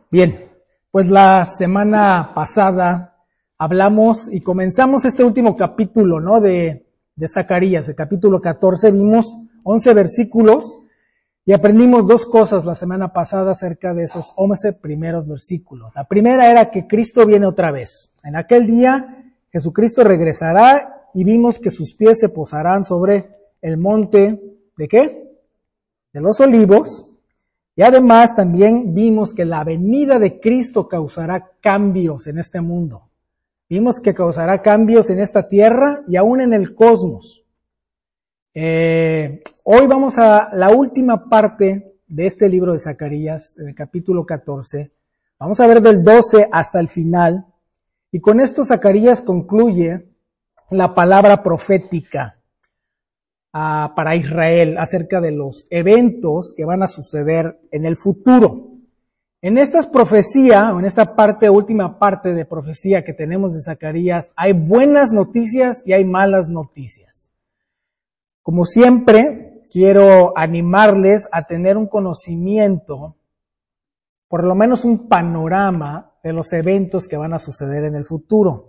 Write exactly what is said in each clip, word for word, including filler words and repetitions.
Bien, pues la semana pasada hablamos y comenzamos este último capítulo, ¿no? De, de Zacarías, el capítulo catorce, vimos once versículos y aprendimos dos cosas la semana pasada acerca de esos once primeros versículos. La primera era que Cristo viene otra vez. En aquel día Jesucristo regresará y vimos que sus pies se posarán sobre el monte, ¿de qué? De los Olivos. Y además también vimos que la venida de Cristo causará cambios en este mundo. Vimos que causará cambios en esta tierra y aún en el cosmos. Eh, hoy vamos a la última parte de este libro de Zacarías, en el capítulo catorce. Vamos a ver del doce hasta el final. Y con esto Zacarías concluye la palabra profética Uh, para Israel acerca de los eventos que van a suceder en el futuro. En esta profecía, o en esta parte, última parte de profecía que tenemos de Zacarías, hay buenas noticias y hay malas noticias. Como siempre, quiero animarles a tener un conocimiento, por lo menos un panorama de los eventos que van a suceder en el futuro.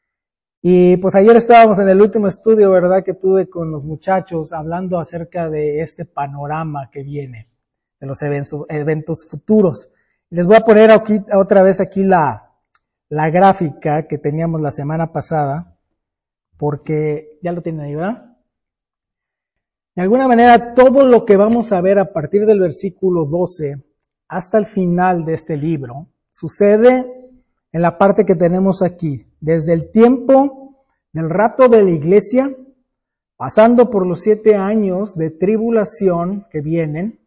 Y pues ayer estábamos en el último estudio, ¿verdad?, que tuve con los muchachos hablando acerca de este panorama que viene, de los eventos, eventos futuros. Les voy a poner aquí, otra vez aquí la, la gráfica que teníamos la semana pasada, porque ya lo tienen ahí, ¿verdad? De alguna manera, todo lo que vamos a ver a partir del versículo doce hasta el final de este libro sucede en la parte que tenemos aquí, desde el tiempo del rapto de la iglesia, pasando por los siete años de tribulación que vienen,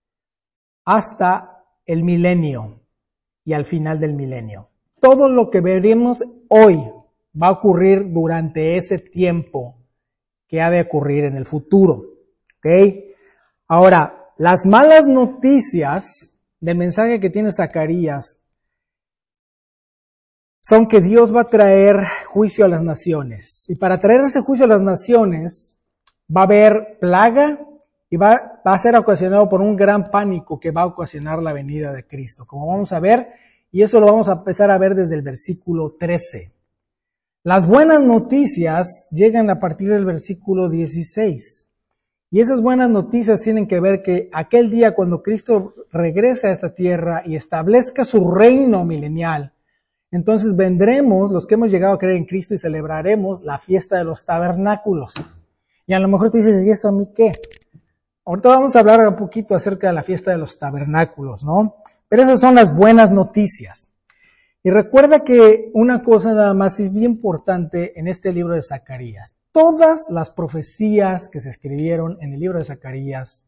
hasta el milenio y al final del milenio. Todo lo que veremos hoy va a ocurrir durante ese tiempo que ha de ocurrir en el futuro. ¿Ok? Ahora, las malas noticias del mensaje que tiene Zacarías son que Dios va a traer juicio a las naciones. Y para traer ese juicio a las naciones va a haber plaga y va, va a ser ocasionado por un gran pánico que va a ocasionar la venida de Cristo, como vamos a ver, y eso lo vamos a empezar a ver desde el versículo trece. Las buenas noticias llegan a partir del versículo dieciséis. Y esas buenas noticias tienen que ver que aquel día cuando Cristo regrese a esta tierra y establezca su reino milenial, entonces vendremos los que hemos llegado a creer en Cristo y celebraremos la fiesta de los tabernáculos. Y a lo mejor tú dices, ¿y eso a mí qué? Ahorita vamos a hablar un poquito acerca de la fiesta de los tabernáculos, ¿no? Pero esas son las buenas noticias. Y recuerda que una cosa nada más es bien importante en este libro de Zacarías. Todas las profecías que se escribieron en el libro de Zacarías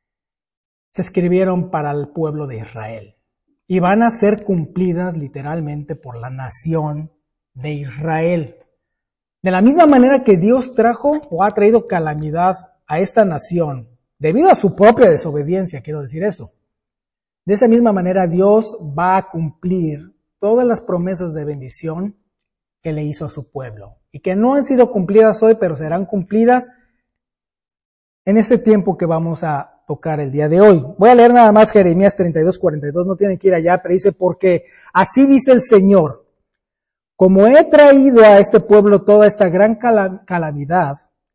se escribieron para el pueblo de Israel. Y van a ser cumplidas literalmente por la nación de Israel. De la misma manera que Dios trajo o ha traído calamidad a esta nación, debido a su propia desobediencia, quiero decir eso. De esa misma manera Dios va a cumplir todas las promesas de bendición que le hizo a su pueblo. Y que no han sido cumplidas hoy, pero serán cumplidas en este tiempo que vamos a tocar el día de hoy. Voy a leer nada más Jeremías treinta y dos, cuarenta y dos, no tienen que ir allá, pero dice, porque así dice el Señor, como he traído a este pueblo toda esta gran calamidad,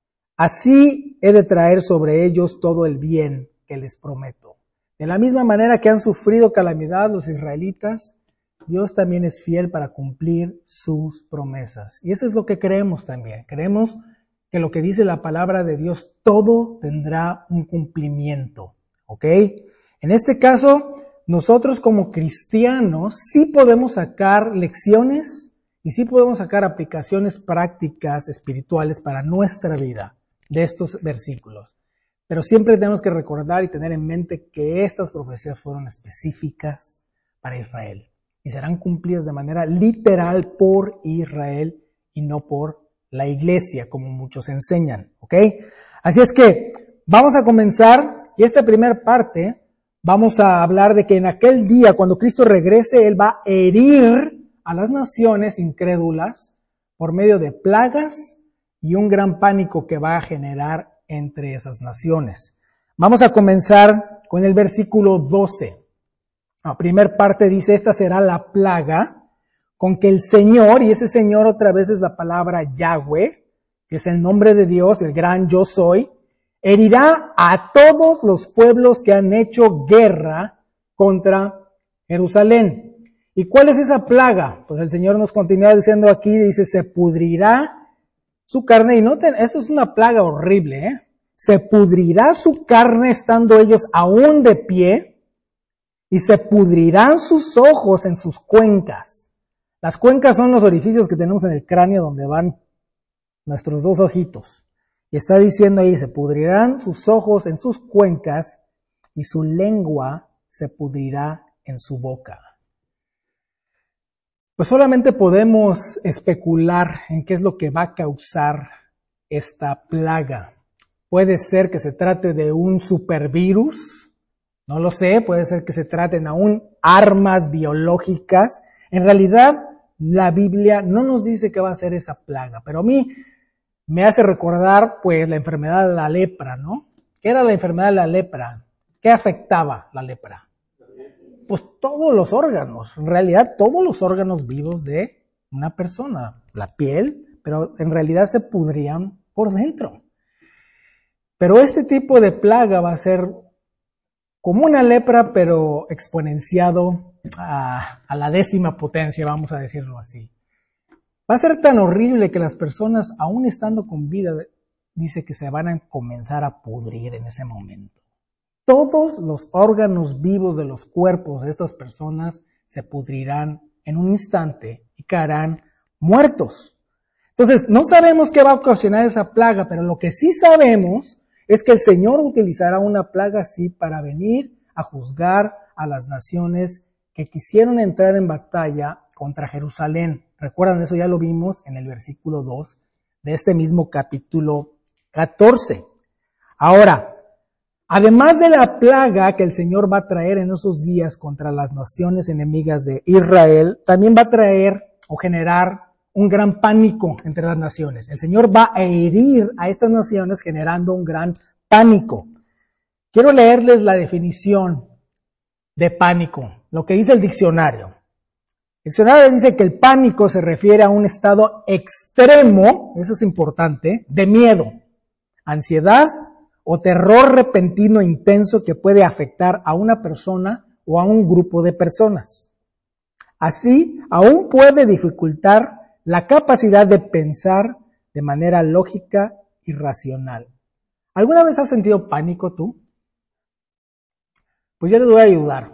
así he de traer sobre ellos todo el bien que les prometo. De la misma manera que han sufrido calamidad los israelitas, Dios también es fiel para cumplir sus promesas. Y eso es lo que creemos también. Creemos que lo que dice la palabra de Dios, todo tendrá un cumplimiento, ¿ok? En este caso, nosotros como cristianos sí podemos sacar lecciones y sí podemos sacar aplicaciones prácticas espirituales para nuestra vida de estos versículos. Pero siempre tenemos que recordar y tener en mente que estas profecías fueron específicas para Israel y serán cumplidas de manera literal por Israel y no por la iglesia, como muchos enseñan, ¿ok? Así es que vamos a comenzar, y esta primera parte vamos a hablar de que en aquel día, cuando Cristo regrese, Él va a herir a las naciones incrédulas por medio de plagas y un gran pánico que va a generar entre esas naciones. Vamos a comenzar con el versículo doce. La primera parte dice, esta será la plaga con que el Señor, y ese Señor otra vez es la palabra Yahweh, que es el nombre de Dios, el gran yo soy, herirá a todos los pueblos que han hecho guerra contra Jerusalén. ¿Y cuál es esa plaga? Pues el Señor nos continúa diciendo aquí, dice, se pudrirá su carne, y noten, eso es una plaga horrible, ¿eh? Se pudrirá su carne estando ellos aún de pie, y se pudrirán sus ojos en sus cuencas. Las cuencas son los orificios que tenemos en el cráneo donde van nuestros dos ojitos. Y está diciendo ahí, se pudrirán sus ojos en sus cuencas y su lengua se pudrirá en su boca. Pues solamente podemos especular en qué es lo que va a causar esta plaga. Puede ser que se trate de un supervirus, no lo sé, puede ser que se traten aún armas biológicas. En realidad, la Biblia no nos dice qué va a ser esa plaga, pero a mí me hace recordar, pues, la enfermedad de la lepra, ¿no? ¿Qué era la enfermedad de la lepra? ¿Qué afectaba la lepra? Pues todos los órganos, en realidad todos los órganos vivos de una persona, la piel, pero en realidad se pudrían por dentro. Pero este tipo de plaga va a ser como una lepra, pero exponenciado a, a la décima potencia, vamos a decirlo así. Va a ser tan horrible que las personas, aún estando con vida, dice que se van a comenzar a pudrir en ese momento. Todos los órganos vivos de los cuerpos de estas personas se pudrirán en un instante y caerán muertos. Entonces, no sabemos qué va a ocasionar esa plaga, pero lo que sí sabemos es que el Señor utilizará una plaga así para venir a juzgar a las naciones que quisieron entrar en batalla contra Jerusalén. Recuerdan, eso ya lo vimos en el versículo dos de este mismo capítulo catorce. Ahora, además de la plaga que el Señor va a traer en esos días contra las naciones enemigas de Israel, también va a traer o generar un gran pánico entre las naciones. El Señor va a herir a estas naciones generando un gran pánico. Quiero leerles la definición de pánico, lo que dice el diccionario. El diccionario dice que el pánico se refiere a un estado extremo, eso es importante, de miedo, ansiedad o terror repentino intenso que puede afectar a una persona o a un grupo de personas. Así, aún puede dificultar la capacidad de pensar de manera lógica y racional. ¿Alguna vez has sentido pánico tú? Pues yo les voy a ayudar.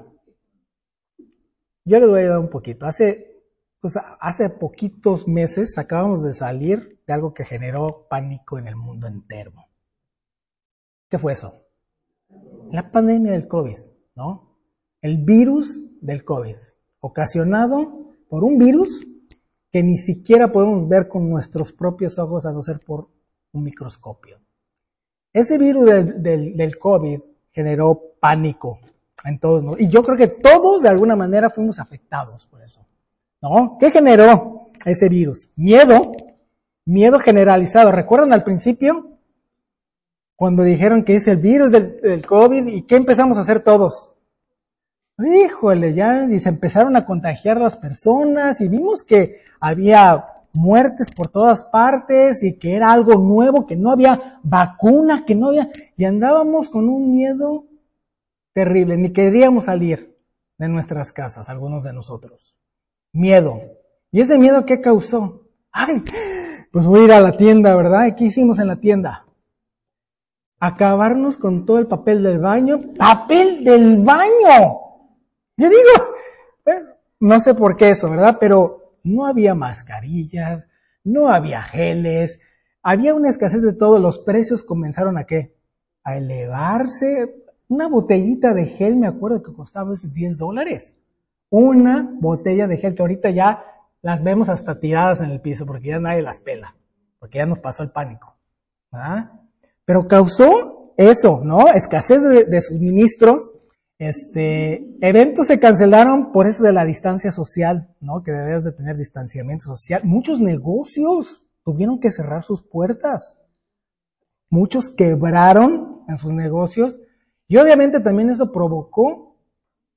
Yo les voy a ayudar un poquito. Hace, pues hace poquitos meses acabamos de salir de algo que generó pánico en el mundo entero. ¿Qué fue eso? La pandemia del COVID, ¿no? El virus del COVID, ocasionado por un virus que ni siquiera podemos ver con nuestros propios ojos a no ser por un microscopio. Ese virus del, del, del COVID generó pánico en todos, ¿no? Y yo creo que todos de alguna manera fuimos afectados por eso, ¿no? ¿Qué generó ese virus? Miedo, miedo generalizado. ¿Recuerdan al principio? Cuando dijeron que es el virus del, del COVID, ¿y qué empezamos a hacer todos? Híjole, ya, y se empezaron a contagiar las personas, y vimos que había muertes por todas partes, y que era algo nuevo, que no había vacuna, que no había, y andábamos con un miedo terrible, ni queríamos salir de nuestras casas, algunos de nosotros. Miedo. ¿Y ese miedo qué causó? Ay, pues voy a ir a la tienda, ¿verdad? ¿Y qué hicimos en la tienda? Acabarnos con todo el papel del baño. ¡Papel del baño! Yo digo, bueno, no sé por qué eso, ¿verdad? Pero no había mascarillas, no había geles, había una escasez de todo. Los precios comenzaron a ¿qué? A elevarse. Una botellita de gel, me acuerdo que costaba diez dólares. Una botella de gel que ahorita ya las vemos hasta tiradas en el piso porque ya nadie las pela, porque ya nos pasó el pánico. ¿Ah? Pero causó eso, ¿no? Escasez de, de suministros. Este, eventos se cancelaron por eso de la distancia social, ¿no? Que debes de tener distanciamiento social. Muchos negocios tuvieron que cerrar sus puertas. Muchos quebraron en sus negocios. Y obviamente también eso provocó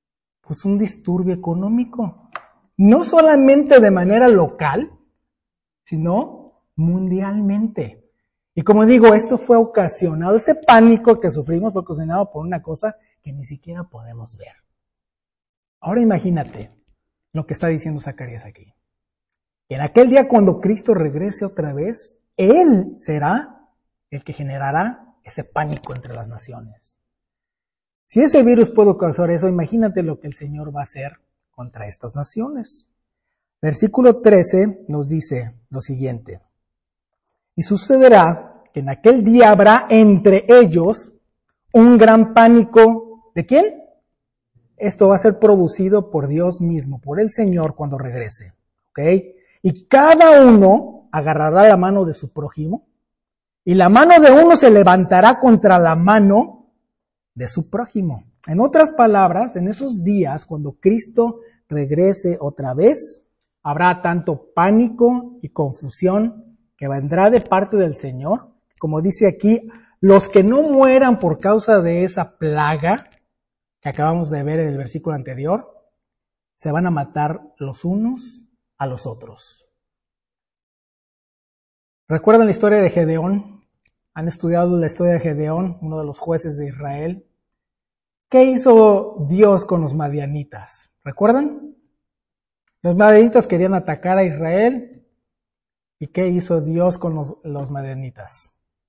Pues un disturbio económico. No solamente de manera local, sino mundialmente. Y como digo, esto fue ocasionado, este pánico que sufrimos fue ocasionado por una cosa que ni siquiera podemos ver. Ahora imagínate lo que está diciendo Zacarías aquí. En aquel día cuando Cristo regrese otra vez, Él será el que generará ese pánico entre las naciones. Si ese virus puede causar eso, imagínate lo que el Señor va a hacer contra estas naciones. Versículo trece nos dice lo siguiente. Y sucederá que en aquel día habrá entre ellos un gran pánico. ¿De quién? Esto va a ser producido por Dios mismo, por el Señor cuando regrese. ¿Ok? Y cada uno agarrará la mano de su prójimo, y la mano de uno se levantará contra la mano de su prójimo. En otras palabras, en esos días, cuando Cristo regrese otra vez, habrá tanto pánico y confusión que vendrá de parte del Señor. Como dice aquí, los que no mueran por causa de esa plaga que acabamos de ver en el versículo anterior, se van a matar los unos a los otros. ¿Recuerdan la historia de Gedeón? ¿Han estudiado la historia de Gedeón, uno de los jueces de Israel? ¿Qué hizo Dios con los madianitas? ¿Recuerdan? Los madianitas querían atacar a Israel. ¿Y qué hizo Dios con los, los madianitas?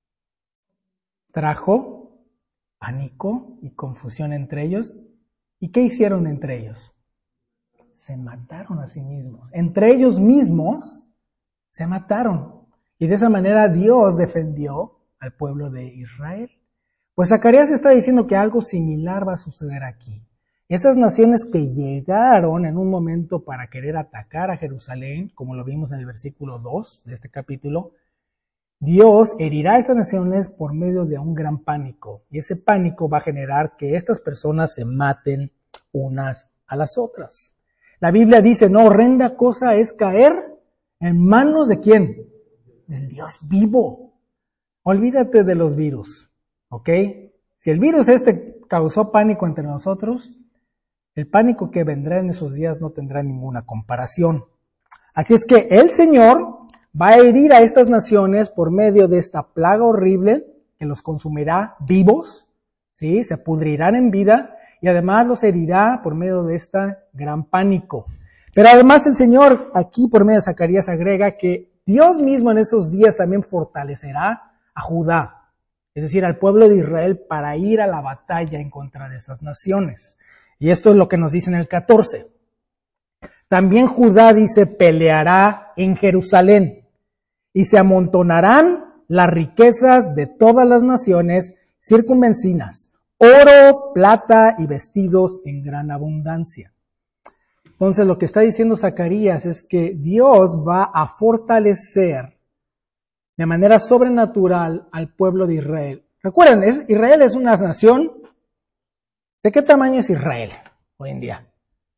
Trajo pánico y confusión entre ellos. ¿Y qué hicieron entre ellos? Se mataron a sí mismos. Entre ellos mismos se mataron. Y de esa manera Dios defendió al pueblo de Israel. Pues Zacarías está diciendo que algo similar va a suceder aquí. Esas naciones que llegaron en un momento para querer atacar a Jerusalén, como lo vimos en el versículo dos de este capítulo, Dios herirá a estas naciones por medio de un gran pánico. Y ese pánico va a generar que estas personas se maten unas a las otras. La Biblia dice, no, horrenda cosa es caer en manos de ¿quién? Del Dios vivo. Olvídate de los virus, ¿ok? Si el virus este causó pánico entre nosotros, el pánico que vendrá en esos días no tendrá ninguna comparación. Así es que el Señor va a herir a estas naciones por medio de esta plaga horrible que los consumirá vivos, ¿sí? Se pudrirán en vida y además los herirá por medio de este gran pánico. Pero además el Señor aquí por medio de Zacarías agrega que Dios mismo en esos días también fortalecerá a Judá, es decir, al pueblo de Israel para ir a la batalla en contra de estas naciones. Y esto es lo que nos dice en el catorce. También Judá, dice, peleará en Jerusalén y se amontonarán las riquezas de todas las naciones circunvecinas, oro, plata y vestidos en gran abundancia. Entonces lo que está diciendo Zacarías es que Dios va a fortalecer de manera sobrenatural al pueblo de Israel. Recuerden, es, Israel es una nación. ¿De qué tamaño es Israel hoy en día?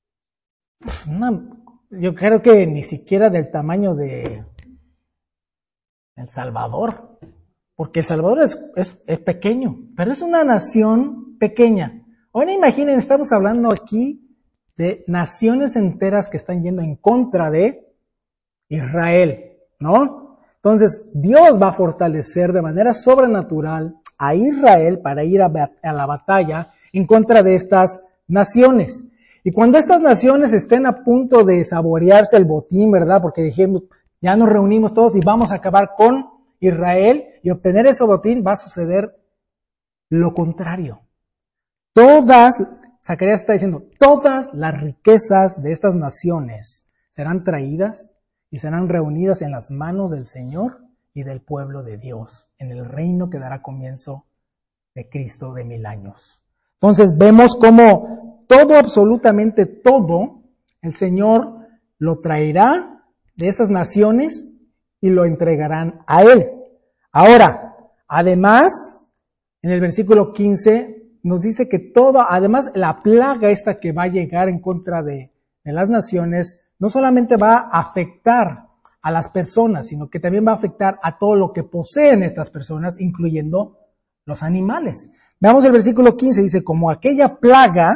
No, yo creo que ni siquiera del tamaño de El Salvador, porque El Salvador es, es, es pequeño, pero es una nación pequeña. Ahora imaginen, estamos hablando aquí de naciones enteras que están yendo en contra de Israel, ¿no? Entonces, Dios va a fortalecer de manera sobrenatural a Israel para ir a, a la batalla en contra de estas naciones. Y cuando estas naciones estén a punto de saborearse el botín, ¿verdad? Porque dijimos, ya nos reunimos todos y vamos a acabar con Israel y obtener ese botín, va a suceder lo contrario. Todas, Zacarías está diciendo, todas las riquezas de estas naciones serán traídas y serán reunidas en las manos del Señor y del pueblo de Dios, en el reino que dará comienzo de Cristo de mil años. Entonces vemos cómo todo, absolutamente todo, el Señor lo traerá de esas naciones y lo entregarán a Él. Ahora, además, en el versículo quince nos dice que todo, además la plaga esta que va a llegar en contra de, de las naciones, no solamente va a afectar a las personas, sino que también va a afectar a todo lo que poseen estas personas, incluyendo los animales. Veamos el versículo quince, dice, como aquella plaga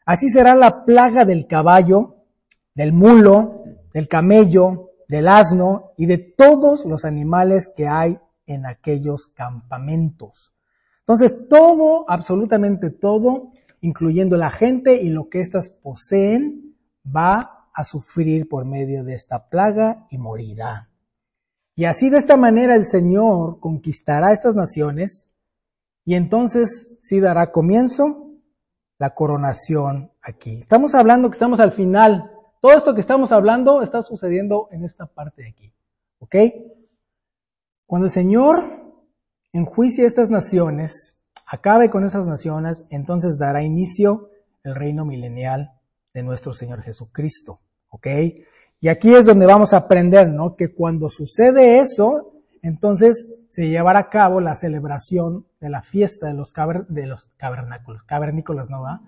Así será la plaga del caballo, del mulo, del camello, del asno y de todos los animales que hay en aquellos campamentos. Entonces, todo, absolutamente todo, incluyendo la gente y lo que éstas poseen, va a sufrir por medio de esta plaga y morirá. Y así de esta manera el Señor conquistará estas naciones y entonces sí dará comienzo la coronación aquí. Estamos hablando que estamos al final. Todo esto que estamos hablando está sucediendo en esta parte de aquí. ¿Ok? Cuando el Señor enjuicie a estas naciones, acabe con esas naciones, entonces dará inicio el reino milenial de nuestro Señor Jesucristo. ¿Ok? Y aquí es donde vamos a aprender, ¿no? Que cuando sucede eso, entonces se llevará a cabo la celebración de la fiesta de los, caber, de los cavernáculos, cavernícolas, ¿no va?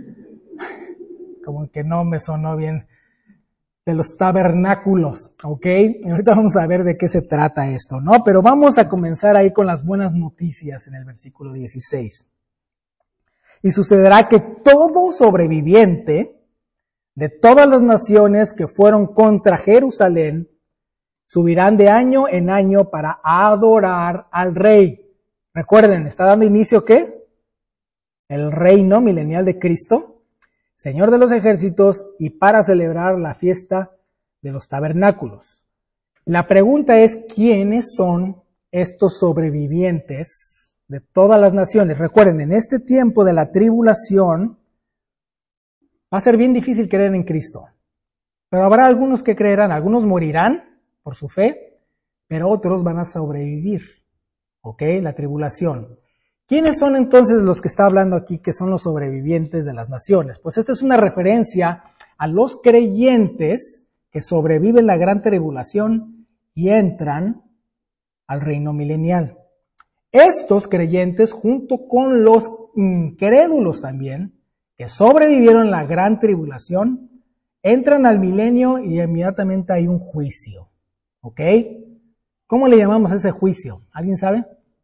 Como que no me sonó bien. De los tabernáculos, ¿ok? Y ahorita vamos a ver de qué se trata esto, ¿no? Pero vamos a comenzar ahí con las buenas noticias en el versículo dieciséis. Y sucederá que todo sobreviviente de todas las naciones que fueron contra Jerusalén subirán de año en año para adorar al Rey. Recuerden, ¿está dando inicio qué? El reino milenial de Cristo, Señor de los ejércitos, y para celebrar la fiesta de los tabernáculos. La pregunta es, ¿quiénes son estos sobrevivientes de todas las naciones? Recuerden, en este tiempo de la tribulación va a ser bien difícil creer en Cristo, pero habrá algunos que creerán, algunos morirán por su fe, pero otros van a sobrevivir, ¿ok? La tribulación. ¿Quiénes son entonces los que está hablando aquí que son los sobrevivientes de las naciones? Pues esta es una referencia a los creyentes que sobreviven la gran tribulación y entran al reino milenial. Estos creyentes, junto con los incrédulos también, que sobrevivieron la gran tribulación, entran al milenio y inmediatamente hay un juicio. ¿Ok? ¿Cómo le llamamos a ese juicio? ¿Alguien sabe?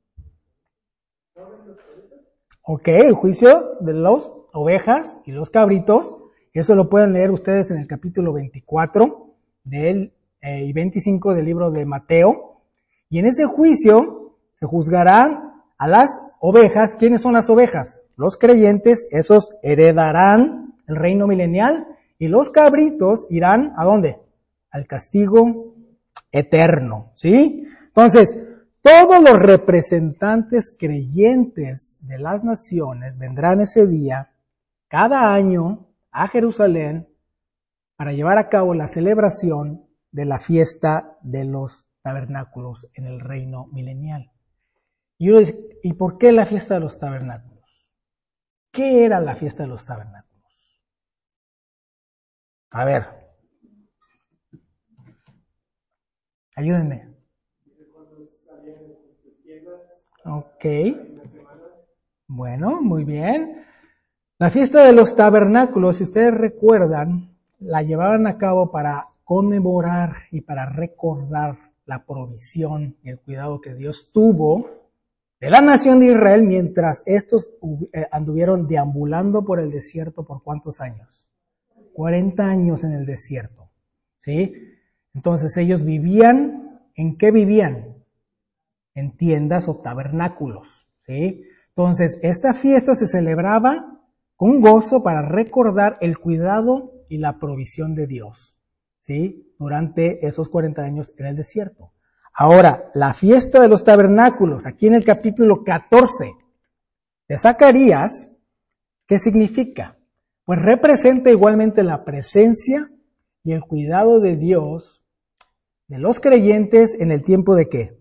Ok, el juicio de las ovejas y los cabritos, eso lo pueden leer ustedes en el capítulo veinticuatro del, eh, y veinticinco del libro de Mateo. Y en ese juicio se juzgarán a las ovejas. ¿Quiénes son las ovejas? Los creyentes, esos heredarán el reino milenial, y los cabritos irán ¿a dónde? Al castigo eterno, ¿sí? Entonces, todos los representantes creyentes de las naciones vendrán ese día, cada año, a Jerusalén para llevar a cabo la celebración de la fiesta de los tabernáculos en el reino milenial. Y uno dice, ¿y por qué la fiesta de los tabernáculos? ¿Qué era la fiesta de los tabernáculos? A ver, ayúdenme. Ok. Bueno, muy bien. La fiesta de los tabernáculos, si ustedes recuerdan, la llevaban a cabo para conmemorar y para recordar la provisión y el cuidado que Dios tuvo de la nación de Israel mientras estos anduvieron deambulando por el desierto por ¿cuántos años? cuarenta años en el desierto, ¿sí? Entonces ellos vivían, ¿en qué vivían? En tiendas o tabernáculos, ¿sí? Entonces, esta fiesta se celebraba con gozo para recordar el cuidado y la provisión de Dios, ¿sí? Durante esos cuarenta años en el desierto. Ahora, la fiesta de los tabernáculos, aquí en el capítulo catorce de Zacarías, ¿qué significa? Pues representa igualmente la presencia y el cuidado de Dios de los creyentes en el tiempo de ¿qué?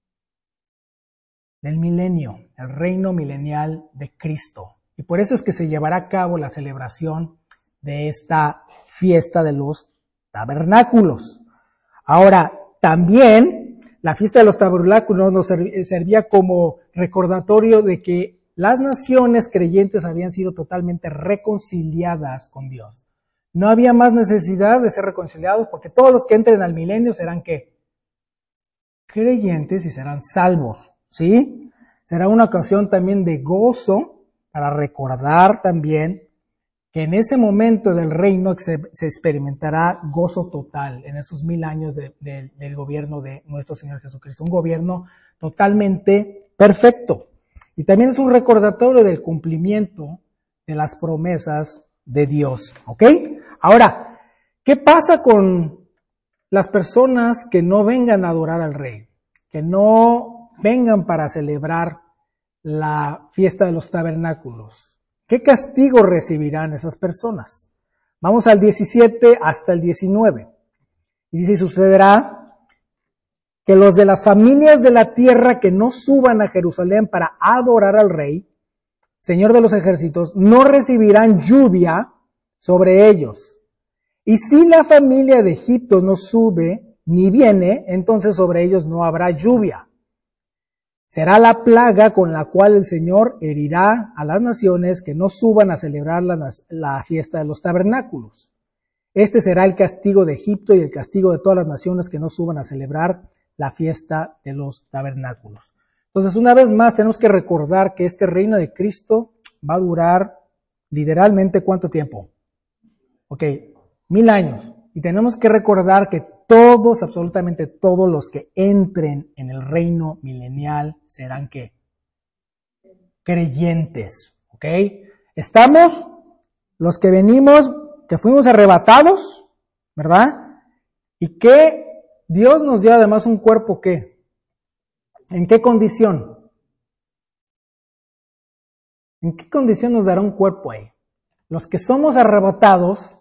Del milenio, el reino milenial de Cristo. Y por eso es que se llevará a cabo la celebración de esta fiesta de los tabernáculos. Ahora, también la fiesta de los tabernáculos nos servía como recordatorio de que las naciones creyentes habían sido totalmente reconciliadas con Dios. No había más necesidad de ser reconciliados porque todos los que entren al milenio serán ¿qué? Creyentes y serán salvos. ¿Sí? Será una ocasión también de gozo para recordar también que en ese momento del reino se, se experimentará gozo total en esos mil años de, de, del gobierno de nuestro Señor Jesucristo. Un gobierno totalmente perfecto. Y también es un recordatorio del cumplimiento de las promesas de Dios. ¿Ok? Ahora, ¿qué pasa con las personas que no vengan a adorar al Rey? Que no vengan para celebrar la fiesta de los tabernáculos. ¿Qué castigo recibirán esas personas? Vamos al diecisiete hasta el diecinueve. Y dice, sucederá que los de las familias de la tierra que no suban a Jerusalén para adorar al Rey, Señor de los ejércitos, no recibirán lluvia sobre ellos. Y si la familia de Egipto no sube ni viene, entonces sobre ellos no habrá lluvia. Será la plaga con la cual el Señor herirá a las naciones que no suban a celebrar la, la fiesta de los tabernáculos. Este será el castigo de Egipto y el castigo de todas las naciones que no suban a celebrar la fiesta de los tabernáculos. Entonces, una vez más, tenemos que recordar que este reino de Cristo va a durar literalmente ¿cuánto tiempo? Ok, mil años. Y tenemos que recordar que todos, absolutamente todos los que entren en el reino milenial serán ¿qué? Creyentes. ¿Ok? Estamos los que venimos, que fuimos arrebatados, ¿verdad? Y que Dios nos dio además un cuerpo ¿qué? ¿En qué condición? ¿En qué condición nos dará un cuerpo ahí? Los que somos arrebatados,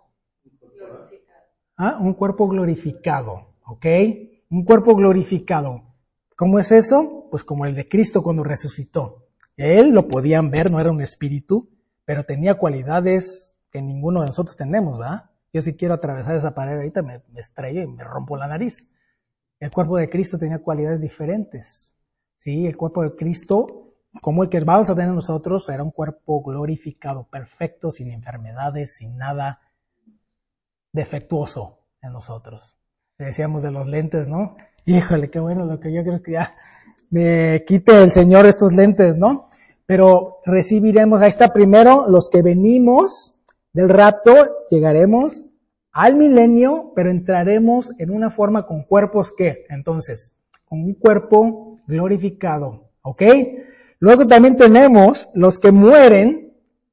¿ah? Un cuerpo glorificado, ¿ok? Un cuerpo glorificado. ¿Cómo es eso? Pues como el de Cristo cuando resucitó. Él lo podían ver, no era un espíritu, pero tenía cualidades que ninguno de nosotros tenemos, ¿verdad? Yo si quiero atravesar esa pared ahorita me, me estrello y me rompo la nariz. El cuerpo de Cristo tenía cualidades diferentes. Sí, el cuerpo de Cristo, como el que vamos a tener nosotros, era un cuerpo glorificado, perfecto, sin enfermedades, sin nada defectuoso en nosotros. Le decíamos de los lentes, ¿no? Híjole, qué bueno, lo que yo creo que ya me quite el Señor estos lentes, ¿no? Pero recibiremos, ahí está primero, los que venimos del rapto, llegaremos al milenio, pero entraremos en una forma con cuerpos, ¿qué? Entonces, con un cuerpo glorificado, ¿ok? Luego también tenemos los que mueren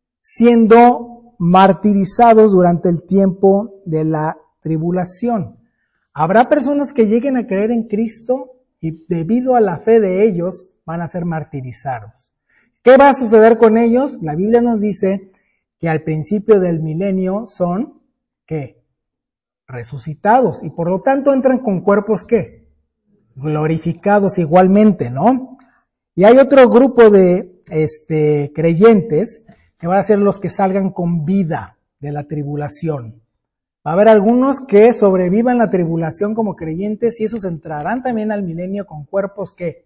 siendo martirizados durante el tiempo de la tribulación. Habrá personas que lleguen a creer en Cristo y debido a la fe de ellos van a ser martirizados. ¿Qué va a suceder con ellos? La Biblia nos dice que al principio del milenio son, ¿qué? Resucitados y por lo tanto entran con cuerpos, ¿qué? Glorificados igualmente, ¿no? Y hay otro grupo de este, creyentes que van a ser los que salgan con vida de la tribulación. Va a haber algunos que sobrevivan la tribulación como creyentes y esos entrarán también al milenio con cuerpos que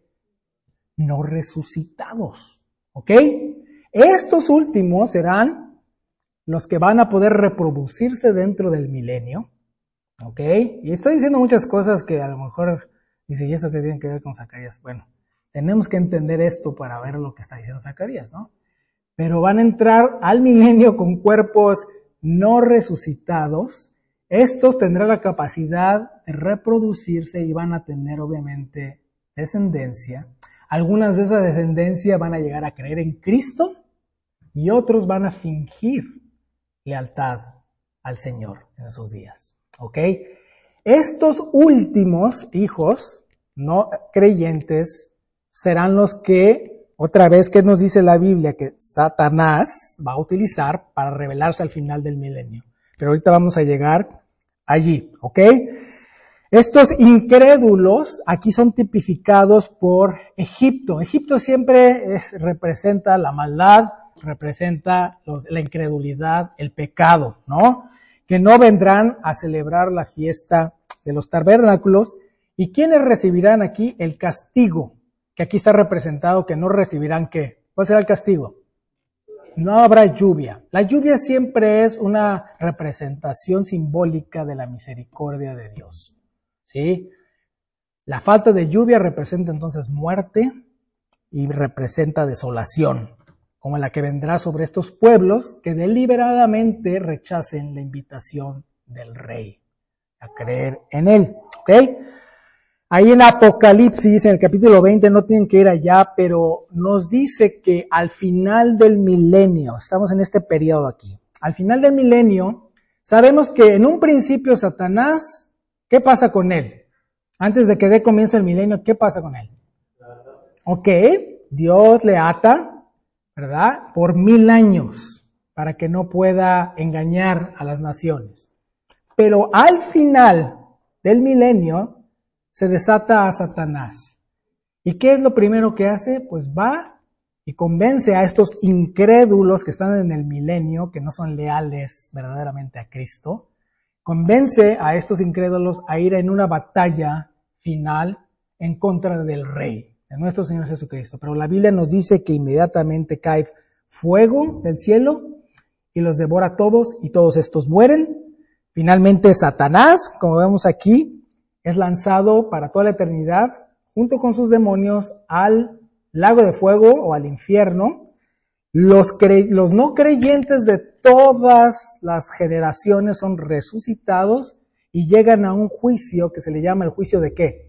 no resucitados. ¿Ok? Estos últimos serán los que van a poder reproducirse dentro del milenio. ¿Ok? Y estoy diciendo muchas cosas que a lo mejor dice, ¿y eso qué tiene que ver con Zacarías? Bueno, tenemos que entender esto para ver lo que está diciendo Zacarías, ¿no? Pero van a entrar al milenio con cuerpos no resucitados. Estos tendrán la capacidad de reproducirse y van a tener obviamente descendencia. Algunas de esa descendencia van a llegar a creer en Cristo y otros van a fingir lealtad al Señor en esos días. ¿Ok? Estos últimos hijos no creyentes serán los que, otra vez que nos dice la Biblia, que Satanás va a utilizar para revelarse al final del milenio. Pero ahorita vamos a llegar allí, ¿ok? Estos incrédulos aquí son tipificados por Egipto. Egipto siempre es, representa la maldad, representa los, la incredulidad, el pecado, ¿no? Que no vendrán a celebrar la fiesta de los tabernáculos. ¿Y quiénes recibirán aquí el castigo? Que aquí está representado que no recibirán ¿qué? ¿Cuál será el castigo? No habrá lluvia. La lluvia siempre es una representación simbólica de la misericordia de Dios. ¿Sí? La falta de lluvia representa entonces muerte y representa desolación. como la que vendrá sobre estos pueblos que deliberadamente rechacen la invitación del rey a creer en él. ¿Ok? Ahí en Apocalipsis, en el capítulo veinte, no tienen que ir allá, pero nos dice que al final del milenio, estamos en este periodo aquí, al final del milenio, sabemos que en un principio Satanás, ¿qué pasa con él? Antes de que dé comienzo el milenio, ¿qué pasa con él? Ok, Dios le ata, ¿verdad? Por mil años, para que no pueda engañar a las naciones. Pero al final del milenio, se desata a Satanás. ¿Y qué es lo primero que hace? Pues va y convence a estos incrédulos que están en el milenio, que no son leales verdaderamente a Cristo, convence a estos incrédulos a ir en una batalla final en contra del Rey, de nuestro Señor Jesucristo. Pero la Biblia nos dice que inmediatamente cae fuego del cielo y los devora a todos y todos estos mueren. Finalmente Satanás, como vemos aquí, es lanzado para toda la eternidad, junto con sus demonios, al lago de fuego o al infierno. Los, cre- los no creyentes de todas las generaciones son resucitados y llegan a un juicio que se le llama el juicio de ¿qué?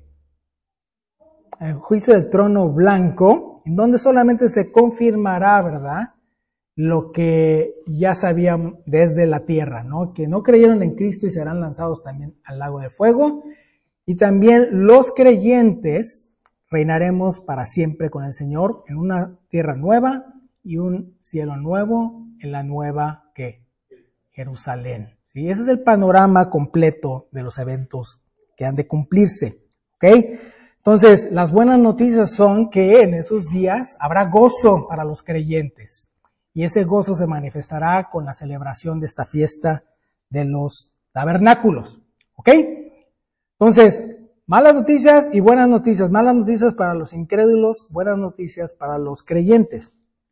El juicio del trono blanco, en donde solamente se confirmará, ¿verdad?, lo que ya sabían desde la tierra, ¿no? Que no creyeron en Cristo y serán lanzados también al lago de fuego. Y también los creyentes reinaremos para siempre con el Señor en una tierra nueva y un cielo nuevo en la nueva ¿qué? Jerusalén. ¿Sí? Ese es el panorama completo de los eventos que han de cumplirse. ¿Ok? Entonces, las buenas noticias son que en esos días habrá gozo para los creyentes. Y ese gozo se manifestará con la celebración de esta fiesta de los tabernáculos. ¿Ok? Entonces, malas noticias y buenas noticias. Malas noticias para los incrédulos, buenas noticias para los creyentes.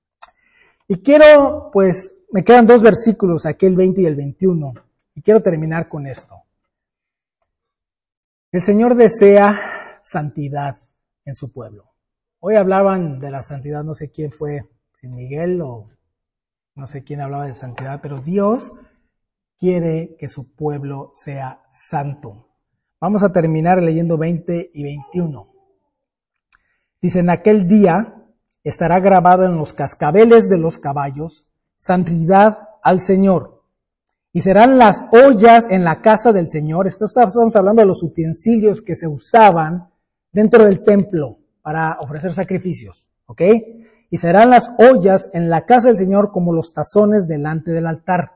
Y quiero, pues, me quedan dos versículos, aquí el veinte y el veintiuno, y quiero terminar con esto. El Señor desea santidad en su pueblo. Hoy hablaban de la santidad, no sé quién fue, si Miguel o no sé quién hablaba de santidad, pero Dios quiere que su pueblo sea santo. Vamos a terminar leyendo veinte y veintiuno. Dice, en aquel día estará grabado en los cascabeles de los caballos, santidad al Señor. Y serán las ollas en la casa del Señor. Estamos hablando de los utensilios que se usaban dentro del templo para ofrecer sacrificios. ¿Ok? Y serán las ollas en la casa del Señor como los tazones delante del altar.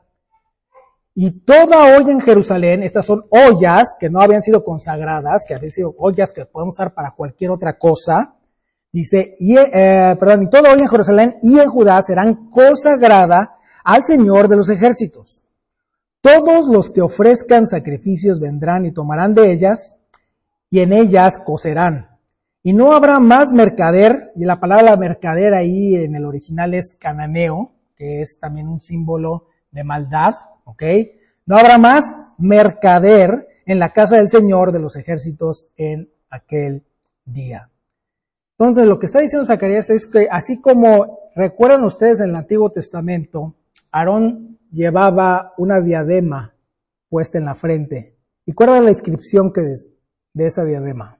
Y toda olla en Jerusalén, estas son ollas que no habían sido consagradas, que habían sido ollas que podemos usar para cualquier otra cosa. Dice, y, eh, perdón, y toda olla en Jerusalén y en Judá serán consagrada al Señor de los ejércitos. Todos los que ofrezcan sacrificios vendrán y tomarán de ellas, y en ellas cocerán. Y no habrá más mercader, y la palabra mercader ahí en el original es cananeo, que es también un símbolo de maldad. ¿Ok? No habrá más mercader en la casa del Señor de los ejércitos en aquel día. Entonces, lo que está diciendo Zacarías es que, así como recuerdan ustedes en el Antiguo Testamento, Aarón llevaba una diadema puesta en la frente. ¿Y cuál era la inscripción que de, de esa diadema?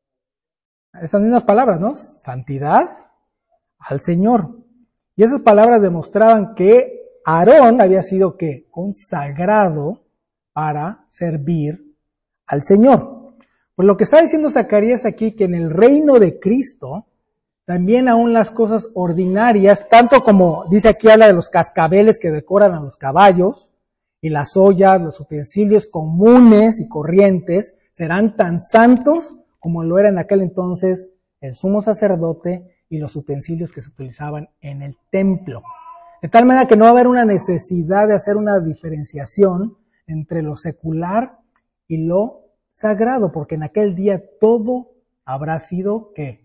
Estas mismas palabras, ¿no? Santidad al Señor. Y esas palabras demostraban que Aarón había sido ¿qué? Consagrado para servir al Señor. Pues lo que está diciendo Zacarías aquí, que en el reino de Cristo, también aún las cosas ordinarias, tanto como dice aquí habla de los cascabeles que decoran a los caballos, y las ollas, los utensilios comunes y corrientes, serán tan santos como lo era en aquel entonces el sumo sacerdote y los utensilios que se utilizaban en el templo. De tal manera que no va a haber una necesidad de hacer una diferenciación entre lo secular y lo sagrado, porque en aquel día todo habrá sido, ¿qué?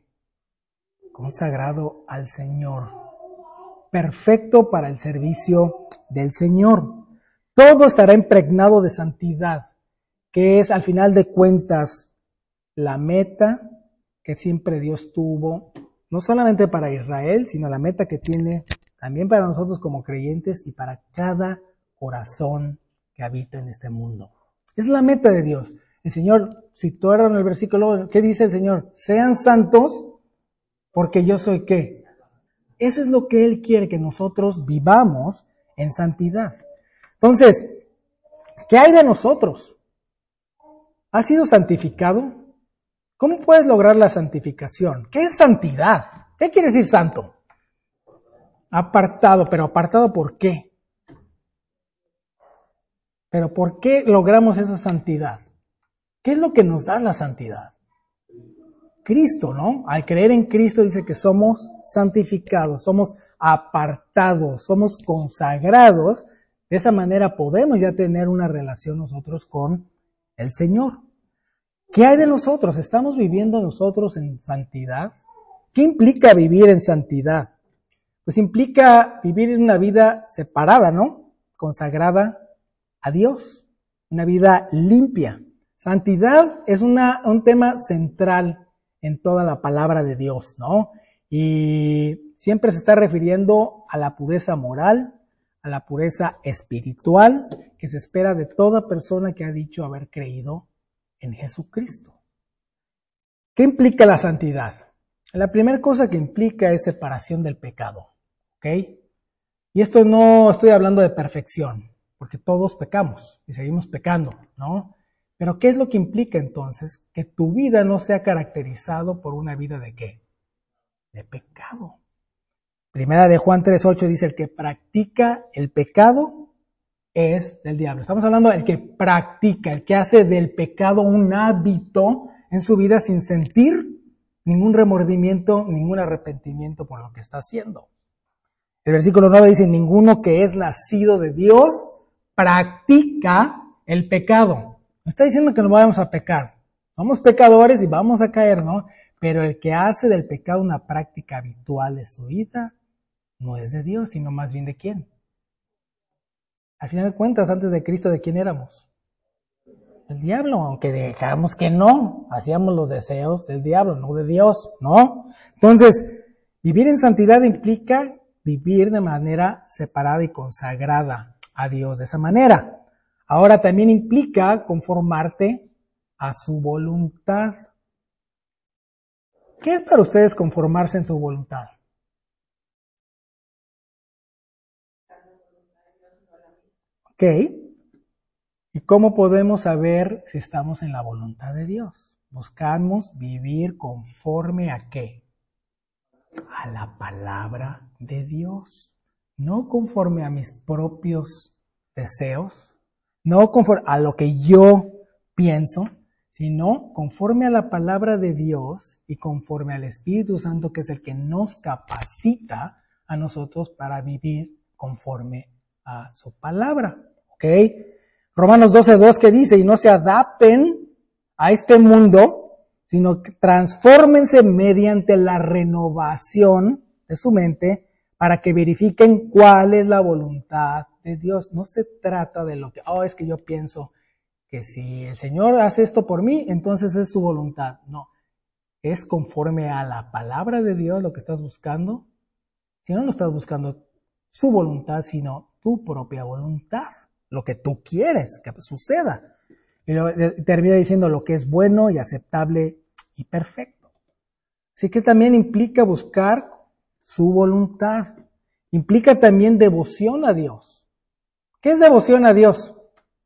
Consagrado al Señor. Perfecto para el servicio del Señor. Todo estará impregnado de santidad, que es al final de cuentas la meta que siempre Dios tuvo, no solamente para Israel, sino la meta que tiene también para nosotros como creyentes y para cada corazón que habita en este mundo. Es la meta de Dios. El Señor, situaron el versículo, ¿qué dice el Señor? Sean santos porque yo soy ¿qué? Eso es lo que Él quiere, que nosotros vivamos en santidad. Entonces, ¿qué hay de nosotros? ¿Has sido santificado? ¿Cómo puedes lograr la santificación? ¿Qué es santidad? ¿Qué quiere decir santo? Apartado, pero apartado ¿por qué? Pero ¿por qué logramos esa santidad? ¿Qué es lo que nos da la santidad? Cristo, ¿no? Al creer en Cristo dice que somos santificados, somos apartados, somos consagrados. De esa manera podemos ya tener una relación nosotros con el Señor. ¿Qué hay de nosotros? ¿Estamos viviendo nosotros en santidad? ¿Qué implica vivir en santidad? Pues implica vivir en una vida separada, ¿no? Consagrada a Dios, una vida limpia. Santidad es una, un tema central en toda la palabra de Dios, ¿no? Y siempre se está refiriendo a la pureza moral, a la pureza espiritual que se espera de toda persona que ha dicho haber creído en Jesucristo. ¿Qué implica la santidad? La primera cosa que implica es separación del pecado, ¿ok? Y esto no estoy hablando de perfección, porque todos pecamos y seguimos pecando, ¿no? Pero ¿qué es lo que implica entonces? Que tu vida no sea caracterizado por una vida de ¿qué? De pecado. Primera de Juan tres ocho dice, el que practica el pecado es del diablo. Estamos hablando del que practica, el que hace del pecado un hábito en su vida sin sentir ningún remordimiento, ningún arrepentimiento por lo que está haciendo. El versículo nueve dice, ninguno que es nacido de Dios practica el pecado. No está diciendo que no vamos a pecar. Somos pecadores y vamos a caer, ¿no? Pero el que hace del pecado una práctica habitual de su vida no es de Dios, sino más bien de quién. Al final de cuentas, antes de Cristo, ¿de quién éramos? El diablo, aunque dejáramos que no, hacíamos los deseos del diablo, no de Dios, ¿no? Entonces, vivir en santidad implica vivir de manera separada y consagrada a Dios de esa manera. Ahora también implica conformarte a su voluntad. ¿Qué es para ustedes conformarse en su voluntad? Ok. ¿Y cómo podemos saber si estamos en la voluntad de Dios? Buscamos vivir conforme a ¿qué? A la palabra de Dios. No conforme a mis propios deseos, no conforme a lo que yo pienso, sino conforme a la palabra de Dios y conforme al Espíritu Santo, que es el que nos capacita a nosotros para vivir conforme a su palabra. ¿Ok? Romanos doce dos que dice, y no se adapten a este mundo, sino que transfórmense mediante la renovación de su mente para que verifiquen cuál es la voluntad de Dios. No se trata de lo que, oh, es que yo pienso que si el Señor hace esto por mí, entonces es su voluntad. No, es conforme a la palabra de Dios lo que estás buscando. Si no, no estás buscando su voluntad, sino tu propia voluntad. Lo que tú quieres que suceda. Y termina diciendo lo que es bueno y aceptable y perfecto. Así que también implica buscar su voluntad. Implica también devoción a Dios. ¿Qué es devoción a Dios?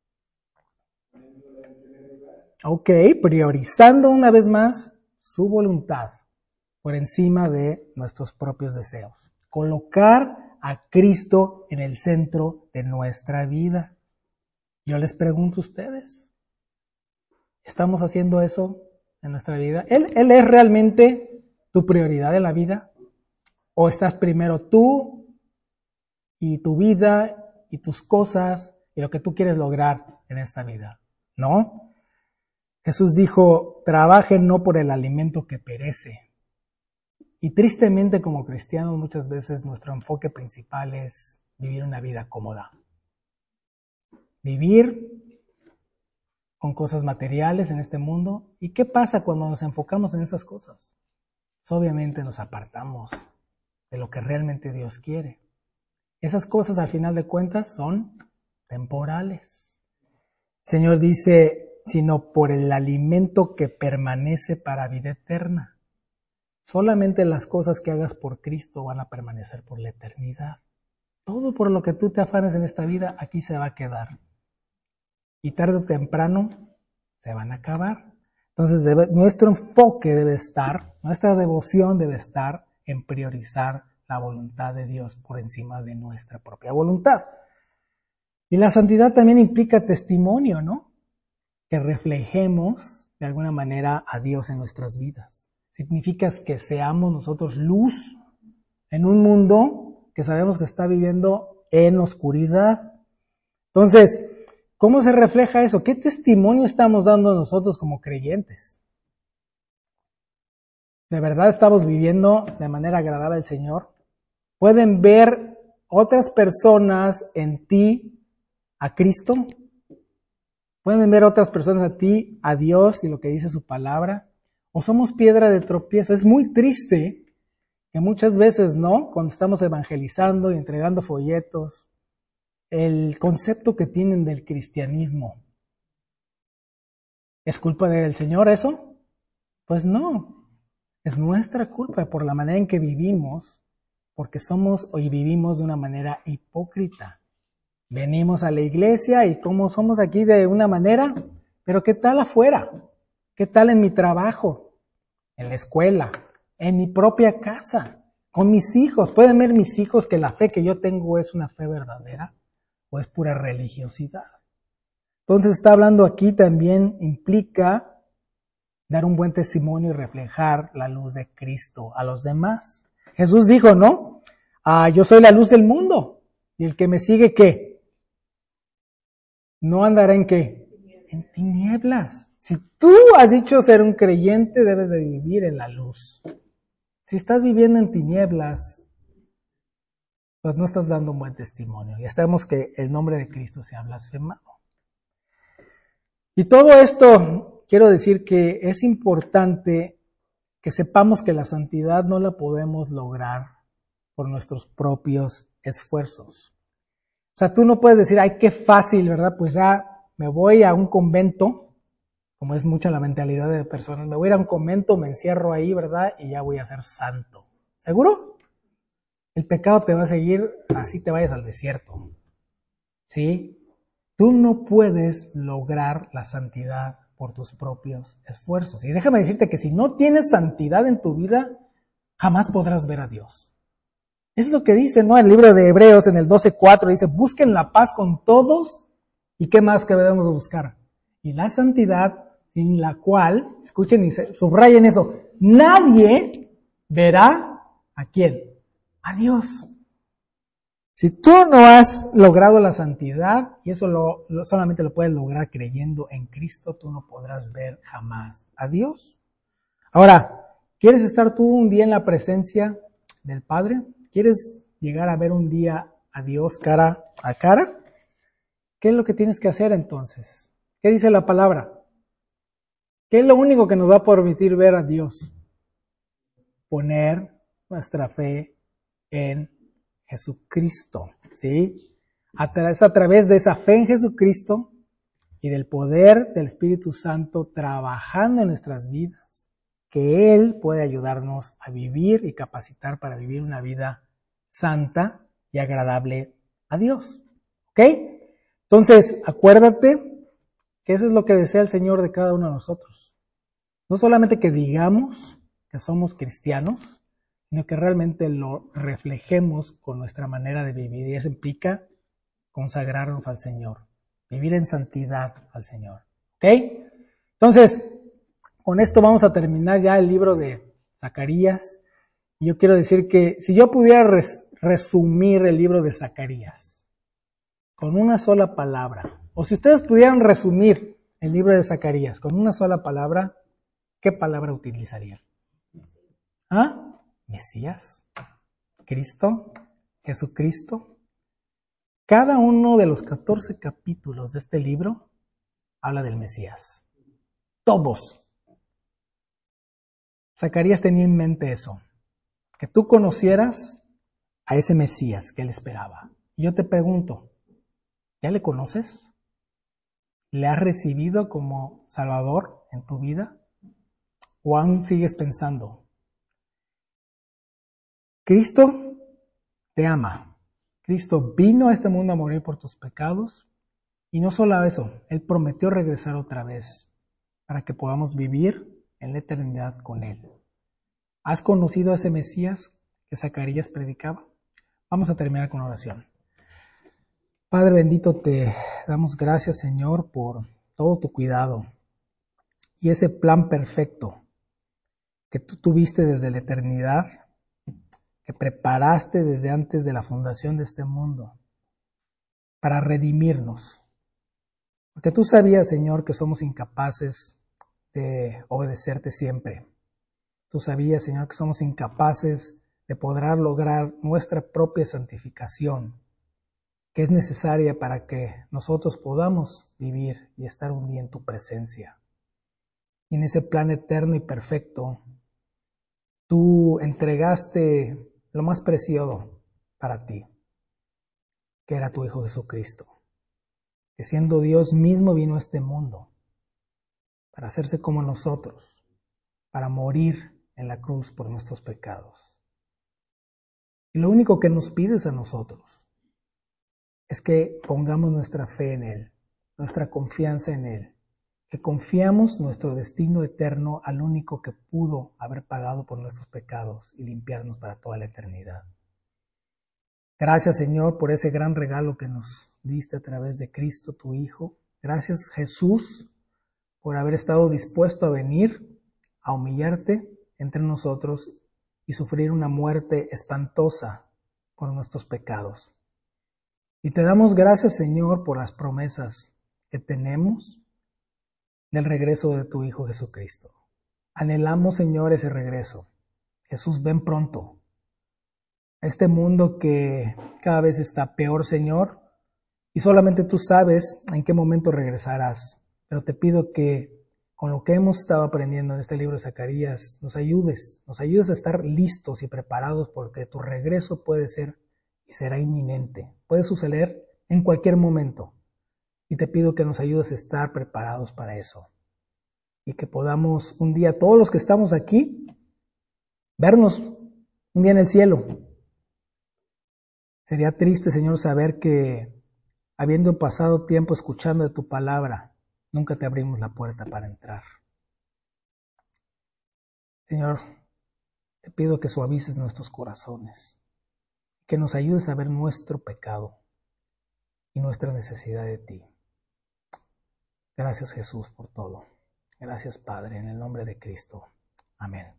Ok, priorizando una vez más su voluntad por encima de nuestros propios deseos. Colocar a Cristo en el centro de nuestra vida. Yo les pregunto a ustedes, ¿estamos haciendo eso en nuestra vida? ¿Él, él es realmente tu prioridad en la vida? ¿O estás primero tú y tu vida y tus cosas y lo que tú quieres lograr en esta vida? ¿No? Jesús dijo, trabajen no por el alimento que perece. Y tristemente como cristianos muchas veces nuestro enfoque principal es vivir una vida cómoda. Vivir con cosas materiales en este mundo. ¿Y qué pasa cuando nos enfocamos en esas cosas? Pues obviamente nos apartamos de lo que realmente Dios quiere. Esas cosas al final de cuentas son temporales. El Señor dice, sino por el alimento que permanece para vida eterna. Solamente las cosas que hagas por Cristo van a permanecer por la eternidad. Todo por lo que tú te afanes en esta vida, aquí se va a quedar. Y tarde o temprano se van a acabar. Entonces debe, nuestro enfoque debe estar, nuestra devoción debe estar en priorizar la voluntad de Dios por encima de nuestra propia voluntad. Y la santidad también implica testimonio, ¿no? Que reflejemos de alguna manera a Dios en nuestras vidas. Significa que seamos nosotros luz en un mundo que sabemos que está viviendo en oscuridad. Entonces, ¿cómo se refleja eso? ¿Qué testimonio estamos dando nosotros como creyentes? ¿De verdad estamos viviendo de manera agradable al Señor? ¿Pueden ver otras personas en ti a Cristo? ¿Pueden ver otras personas a ti, a Dios y lo que dice su palabra? ¿O somos piedra de tropiezo? Es muy triste que muchas veces, ¿no? Cuando estamos evangelizando y entregando folletos, el concepto que tienen del cristianismo. ¿Es culpa del Señor eso? Pues no. Es nuestra culpa por la manera en que vivimos, porque somos y vivimos de una manera hipócrita. Venimos a la iglesia y como somos aquí de una manera, pero ¿qué tal afuera? ¿Qué tal en mi trabajo? En la escuela, en mi propia casa, con mis hijos. ¿Pueden ver mis hijos que la fe que yo tengo es una fe verdadera o es pura religiosidad? Entonces está hablando aquí también implica dar un buen testimonio y reflejar la luz de Cristo a los demás. Jesús dijo, ¿no? Ah, yo soy la luz del mundo y el que me sigue, ¿qué? No andará en ¿qué? En tinieblas. Si tú has dicho ser un creyente, debes de vivir en la luz. Si estás viviendo en tinieblas, pues no estás dando un buen testimonio. Y estamos que el nombre de Cristo sea blasfemado. Y todo esto, quiero decir que es importante que sepamos que la santidad no la podemos lograr por nuestros propios esfuerzos. O sea, tú no puedes decir, ay, qué fácil, ¿verdad? Pues ya me voy a un convento, como es mucha la mentalidad de personas, me voy a ir a un convento, me encierro ahí, ¿verdad? Y ya voy a ser santo. ¿Seguro? El pecado te va a seguir, así te vayas al desierto. ¿Sí? Tú no puedes lograr la santidad por tus propios esfuerzos. Y déjame decirte que si no tienes santidad en tu vida, jamás podrás ver a Dios. Es lo que dice, ¿no? El libro de Hebreos en el doce cuatro dice, busquen la paz con todos. ¿Y qué más que debemos buscar? Y la santidad, sin la cual, escuchen y subrayen eso, nadie verá ¿a quién? A Dios. Si tú no has logrado la santidad, y eso lo, lo, solamente lo puedes lograr creyendo en Cristo, tú no podrás ver jamás a Dios. Ahora, ¿quieres estar tú un día en la presencia del Padre? ¿Quieres llegar a ver un día a Dios cara a cara? ¿Qué es lo que tienes que hacer entonces? ¿Qué dice la palabra? ¿Qué es lo único que nos va a permitir ver a Dios? Poner nuestra fe en Jesucristo, ¿sí? A tra- es a través de esa fe en Jesucristo y del poder del Espíritu Santo trabajando en nuestras vidas, que Él puede ayudarnos a vivir y capacitar para vivir una vida santa y agradable a Dios, ¿ok? Entonces, acuérdate que eso es lo que desea el Señor de cada uno de nosotros. No solamente que digamos que somos cristianos, sino que realmente lo reflejemos con nuestra manera de vivir. Y eso implica consagrarnos al Señor, vivir en santidad al Señor. ¿Ok? Entonces, con esto vamos a terminar ya el libro de Zacarías. Y yo quiero decir que si yo pudiera res- resumir el libro de Zacarías con una sola palabra, o si ustedes pudieran resumir el libro de Zacarías con una sola palabra, ¿qué palabra utilizarían? ¿Ah? Mesías, Cristo, Jesucristo. Cada uno de los catorce capítulos de este libro habla del Mesías. Todos. Zacarías tenía en mente eso, que tú conocieras a ese Mesías que él esperaba. Y yo te pregunto, ¿ya le conoces? ¿Le has recibido como Salvador en tu vida? ¿O aún sigues pensando? Cristo te ama. Cristo vino a este mundo a morir por tus pecados. Y no solo eso, Él prometió regresar otra vez para que podamos vivir en la eternidad con Él. ¿Has conocido a ese Mesías que Zacarías predicaba? Vamos a terminar con oración. Padre bendito, te damos gracias, Señor, por todo tu cuidado y ese plan perfecto que tú tuviste desde la eternidad, que preparaste desde antes de la fundación de este mundo para redimirnos. Porque tú sabías, Señor, que somos incapaces de obedecerte siempre. Tú sabías, Señor, que somos incapaces de poder lograr nuestra propia santificación, que es necesaria para que nosotros podamos vivir y estar un día en tu presencia. Y en ese plan eterno y perfecto, tú entregaste lo más preciado para ti, que era tu Hijo Jesucristo, que siendo Dios mismo vino a este mundo para hacerse como nosotros, para morir en la cruz por nuestros pecados. Y lo único que nos pides a nosotros es que pongamos nuestra fe en Él, nuestra confianza en Él, que confiamos nuestro destino eterno al único que pudo haber pagado por nuestros pecados y limpiarnos para toda la eternidad. Gracias, Señor, por ese gran regalo que nos diste a través de Cristo, tu Hijo. Gracias, Jesús, por haber estado dispuesto a venir a humillarte entre nosotros y sufrir una muerte espantosa por nuestros pecados. Y te damos gracias, Señor, por las promesas que tenemos del regreso de tu Hijo Jesucristo. Anhelamos, Señor, ese regreso. Jesús, ven pronto. Este mundo que cada vez está peor, Señor, y solamente tú sabes en qué momento regresarás. Pero te pido que con lo que hemos estado aprendiendo en este libro de Zacarías, nos ayudes, nos ayudes a estar listos y preparados porque tu regreso puede ser y será inminente. Puede suceder en cualquier momento. Y te pido que nos ayudes a estar preparados para eso. Y que podamos un día, todos los que estamos aquí, vernos un día en el cielo. Sería triste, Señor, saber que habiendo pasado tiempo escuchando de tu palabra, nunca te abrimos la puerta para entrar. Señor, te pido que suavices nuestros corazones, que nos ayudes a ver nuestro pecado y nuestra necesidad de ti. Gracias, Jesús, por todo. Gracias, Padre, en el nombre de Cristo. Amén.